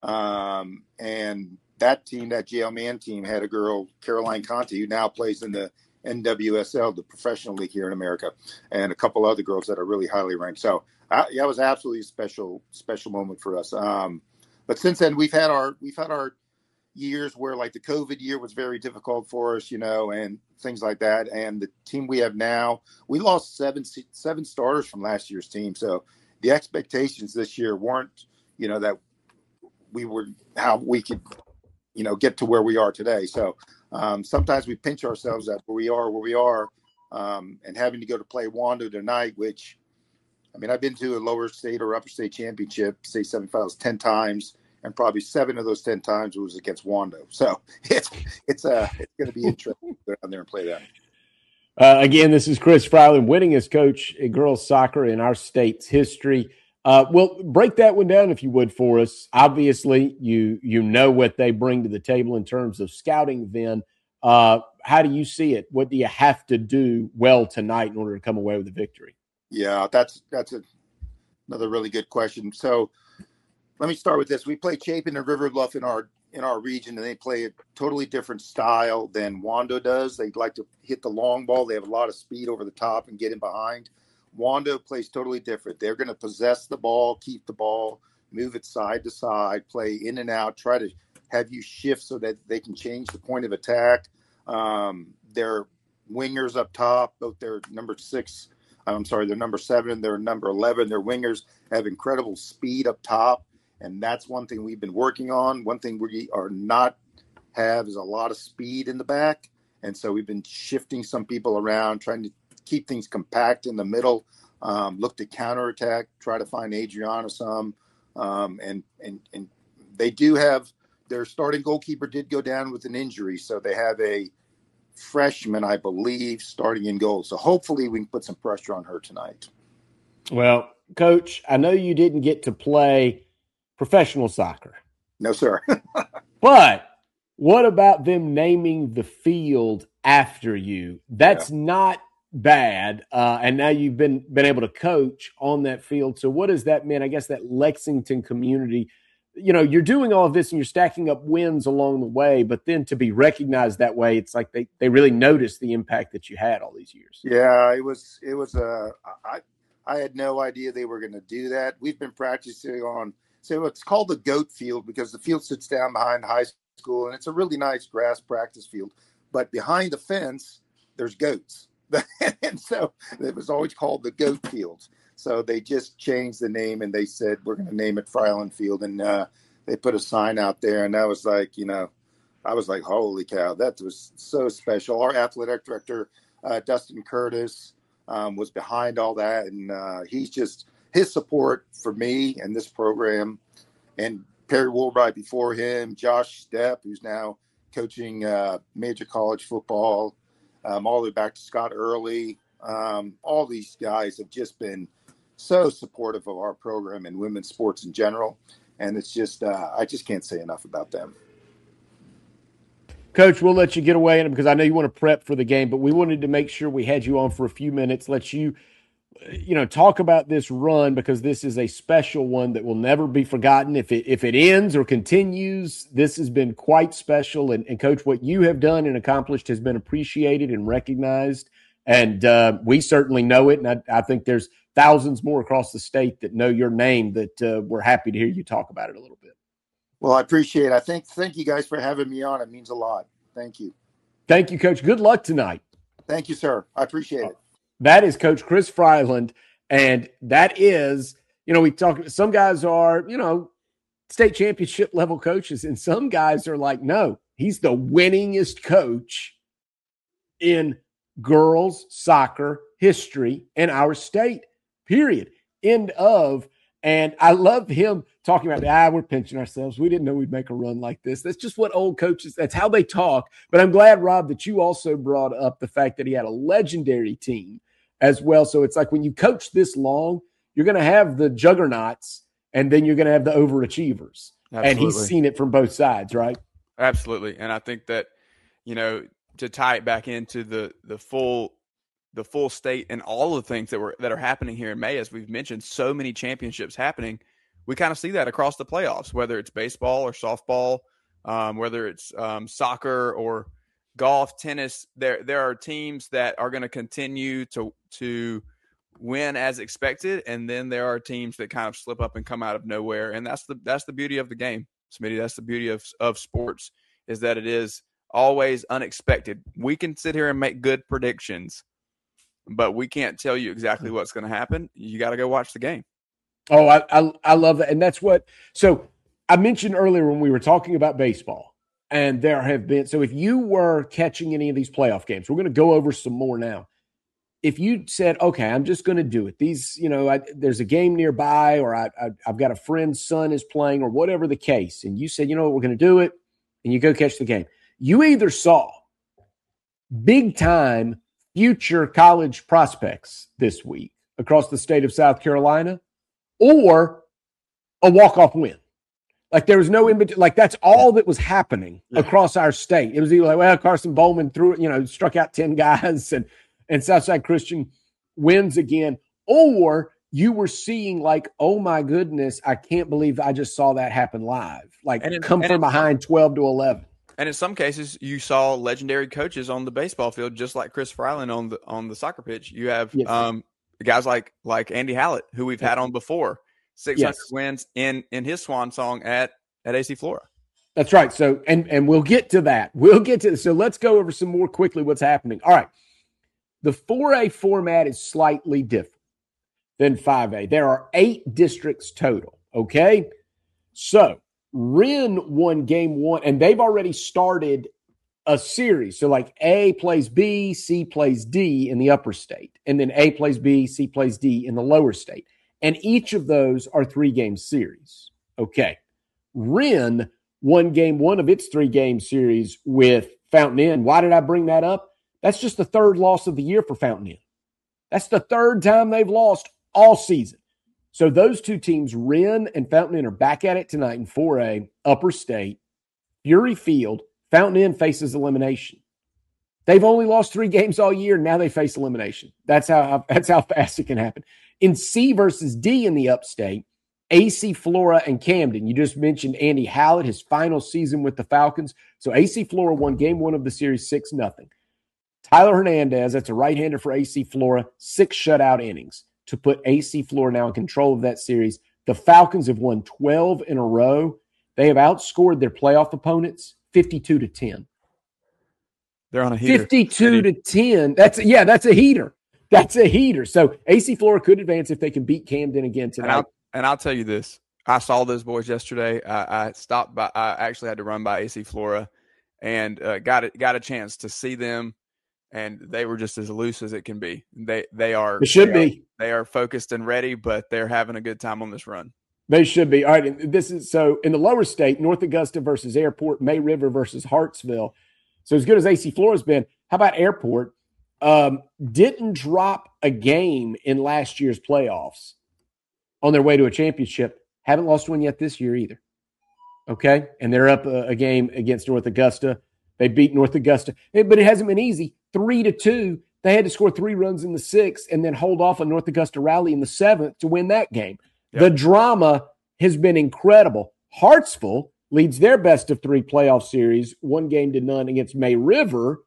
And that team, that JL Mann team, had a girl, Caroline Conti, who now plays in the NWSL, the professional league here in America, and a couple other girls that are really highly ranked. So it was absolutely a special moment for us. But since then, we've had our years where, like, the COVID year was very difficult for us, and things like that. And the team we have now, we lost seven starters from last year's team. So the expectations this year weren't, that we were how we could, get to where we are today. So sometimes we pinch ourselves at where we are, and having to go to play Wando tonight, which, I've been to a lower state or upper state championship, state semifinals 10 times, and probably 7 of those 10 times was against Wando. So it's going to be interesting to go down there and play that. Again, this is Chris Fryland, winningest coach in girls soccer in our state's history. Well, break that one down if you would for us. Obviously, you know what they bring to the table in terms of scouting. Then, how do you see it? What do you have to do well tonight in order to come away with a victory? Yeah, that's another really good question. So let me start with this. We play Chapin and River Bluff in our region, and they play a totally different style than Wando does. They like to hit the long ball. They have a lot of speed over the top and get in behind. Wando plays totally different. They're going to possess the ball, keep the ball, move it side to side, play in and out, try to have you shift so that they can change the point of attack. Their wingers up top, both their number 7, their number 11, their wingers have incredible speed up top. And that's one thing we've been working on. One thing we are not have is a lot of speed in the back. And so we've been shifting some people around, trying to keep things compact in the middle, look to counterattack, try to find Adriana some. And they do have their starting goalkeeper did go down with an injury. So they have a freshman, I believe, starting in goal. So hopefully we can put some pressure on her tonight. Well, Coach, I know you didn't get to play professional soccer. No, sir. But what about them naming the field after you? That's not bad. And now you've been able to coach on that field. So what does that mean? I guess that Lexington community, you're doing all of this and you're stacking up wins along the way, but then to be recognized that way, it's like they really noticed the impact that you had all these years. Yeah, I had no idea they were going to do that. We've been practicing on, so it's called the goat field because the field sits down behind high school, and it's a really nice grass practice field. But behind the fence, there's goats. And so it was always called the goat field. So they just changed the name, and they said, we're going to name it Fryland Field. And they put a sign out there, and I was like, holy cow, that was so special. Our athletic director, Dustin Curtis, was behind all that. And his support for me and this program, and Perry Woolbright before him, Josh Stepp, who's now coaching major college football, all the way back to Scott Early. All these guys have just been so supportive of our program and women's sports in general. And it's just, I just can't say enough about them. Coach, we'll let you get away in it because I know you want to prep for the game, but we wanted to make sure we had you on for a few minutes, let you talk about this run because this is a special one that will never be forgotten. If it ends or continues, this has been quite special. And Coach, what you have done and accomplished has been appreciated and recognized. And we certainly know it. And I think there's thousands more across the state that know your name that we're happy to hear you talk about it a little bit. Well, I appreciate it. Thank you guys for having me on. It means a lot. Thank you. Thank you, Coach. Good luck tonight. Thank you, sir. I appreciate it. That is Coach Chris Fryland. And that is, we talk, some guys are, state championship level coaches, and some guys are like, no, he's the winningest coach in girls soccer history in our state, period. End of. And I love him talking about, we're pinching ourselves. We didn't know we'd make a run like this. That's just what old coaches, that's how they talk. But I'm glad, Rob, that you also brought up the fact that he had a legendary team as well. So it's like when you coach this long, you're going to have the juggernauts and then you're going to have the overachievers. Absolutely. And he's seen it from both sides, right? Absolutely. And I think that, to tie it back into the full state and all of the things that are happening here in May, as we've mentioned, so many championships happening. We kind of see that across the playoffs, whether it's baseball or softball, whether it's soccer or golf, tennis. There are teams that are going to continue to win as expected, and then there are teams that kind of slip up and come out of nowhere. And that's the beauty of the game, Smitty. That's the beauty of sports, is that it is always unexpected. We can sit here and make good predictions, but we can't tell you exactly what's going to happen. You got to go watch the game. Oh, I love that. And that's so I mentioned earlier when we were talking about baseball, and there have been, so if you were catching any of these playoff games, we're going to go over some more now. If you said, okay, I'm just going to do it. These, there's a game nearby, or I've got a friend's son is playing, or whatever the case. And you said, we're going to do it. And you go catch the game. You either saw big time future college prospects this week across the state of South Carolina, or a walk-off win. Like there was no in between. Like that's all that was happening across our state. It was either like, Carson Bowman struck out 10 guys and Southside Christian wins again, or you were seeing like, oh my goodness, I can't believe I just saw that happen live. Like come from behind 12-11. And in some cases, you saw legendary coaches on the baseball field, just like Chris Fryland on the soccer pitch. You have guys like Andy Hallett, who we've had on before, 600 wins in his swan song at AC Flora. That's right. So, and we'll get to that. So let's go over some more quickly what's happening. All right. The 4A format is slightly different than 5A. There are 8 districts total. Okay. So Wren won game 1, and they've already started a series. So like A plays B, C plays D in the upper state, and then A plays B, C plays D in the lower state. And each of those are 3-game series. Okay. Wren won game 1 of its 3-game series with Fountain Inn. Why did I bring that up? That's just the 3rd loss of the year for Fountain Inn. That's the 3rd time they've lost all season. So those 2 teams, Wren and Fountain Inn, are back at it tonight in 4A, upper state, Fury Field. Fountain Inn faces elimination. They've only lost 3 games all year. Now they face elimination. That's how fast it can happen. In C versus D in the upstate, AC Flora and Camden. You just mentioned Andy Hallett, his final season with the Falcons. So AC Flora won game 1 of the series 6-0. Tyler Hernandez, that's a right-hander for AC Flora, 6 shutout innings to put AC Flora now in control of that series. The Falcons have won 12 in a row. They have outscored their playoff opponents 52-10. They're on a heater. 52-10. That's a heater. That's a heater. So AC Flora could advance if they can beat Camden again tonight. And I'll tell you this. I saw those boys yesterday. I stopped by. I actually had to run by AC Flora and got a chance to see them. And they were just as loose as it can be. They are. It should be. They are focused and ready, but they're having a good time on this run. They should be. All right. And this is so in the lower state, North Augusta versus Airport, May River versus Hartsville. So as good as AC Flora's been, how about Airport? Didn't drop a game in last year's playoffs on their way to a championship. Haven't lost one yet this year either. Okay. And they're up a game against North Augusta. They beat North Augusta, but it hasn't been easy. 3-2. They had to score 3 runs in the 6th and then hold off a North Augusta rally in the 7th to win that game. Yep. The drama has been incredible. Hartsville leads their best of 3 playoff series, 1-0 against May River.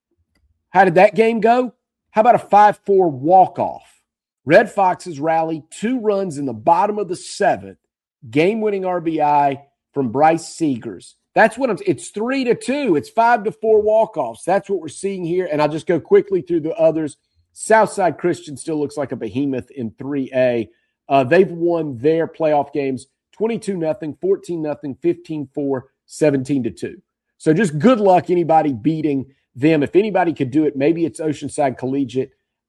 How did that game go? How about a 5-4 walk-off? Red Foxes rally 2 runs in the bottom of the 7th. Game-winning RBI from Bryce Seegers. That's what it's 3-2. It's 5-4 walk-offs. That's what we're seeing here. And I'll just go quickly through the others. Southside Christian still looks like a behemoth in 3A. They've won their playoff games 22-0, 14-0, 15-4, 17-2. So just good luck anybody beating them. If anybody could do it, maybe it's Oceanside Collegiate.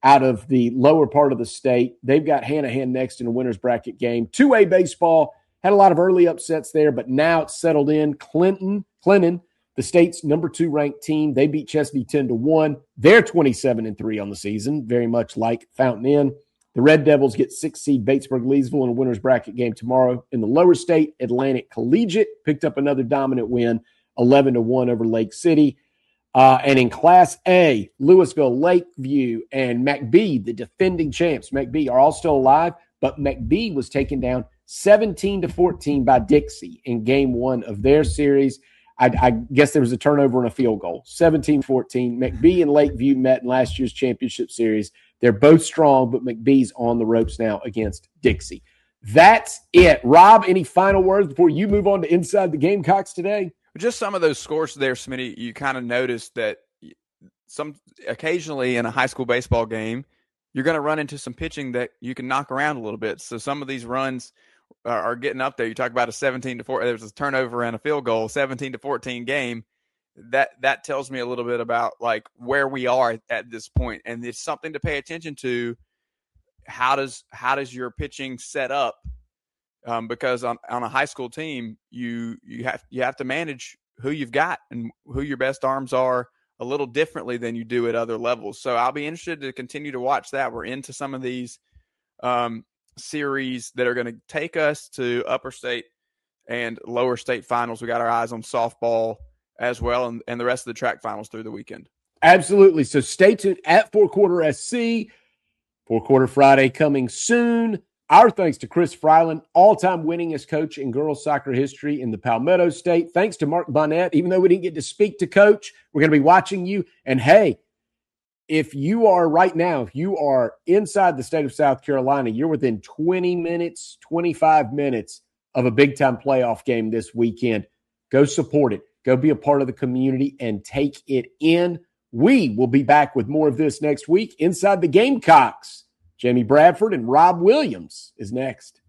out of the lower part of the state. They've got Hanahan next in a winner's bracket game. 2A baseball had a lot of early upsets there, but now it's settled in. Clinton, the state's number 2 ranked team, they beat Chesapeake 10-1. They're 27-3 on the season, very much like Fountain Inn. The Red Devils get 6th seed Batesburg-Leesville in a winner's bracket game tomorrow. In the lower state, Atlantic Collegiate picked up another dominant win, 11-1 over Lake City. And in Class A, Louisville, Lakeview, and McBee, the defending champs, McBee are all still alive, but McBee was taken down 17-14 by Dixie in game 1 of their series. I guess there was a turnover and a field goal. 17-14. McBee and Lakeview met in last year's championship series. They're both strong, but McBee's on the ropes now against Dixie. That's it. Rob, any final words before you move on to Inside the Gamecocks today? Just some of those scores there, Smitty, you kind of notice that occasionally in a high school baseball game, you're going to run into some pitching that you can knock around a little bit. So some of these runs are getting up there. You talk about a 17-4, there's a turnover and a field goal, 17-14 game. That tells me a little bit about like where we are at this point. And it's something to pay attention to. How does your pitching set up? Because on a high school team, you have to manage who you've got and who your best arms are a little differently than you do at other levels. So I'll be interested to continue to watch that. We're into some of these series that are going to take us to upper state and lower state finals. We got our eyes on softball as well, and the rest of the track finals through the weekend. Absolutely. So stay tuned at Four Quarter SC. Four Quarter Friday coming soon. Our thanks to Chris Fryland, all-time winningest coach in girls soccer history in the Palmetto State. Thanks to Mark Bonnet. Even though we didn't get to speak to Coach, we're going to be watching you. And hey, if you are inside the state of South Carolina, you're within 20 minutes, 25 minutes of a big-time playoff game this weekend. Go support it. Go be a part of the community and take it in. We will be back with more of this next week. Inside the Gamecocks, Jamie Bradford and Rob Williams is next.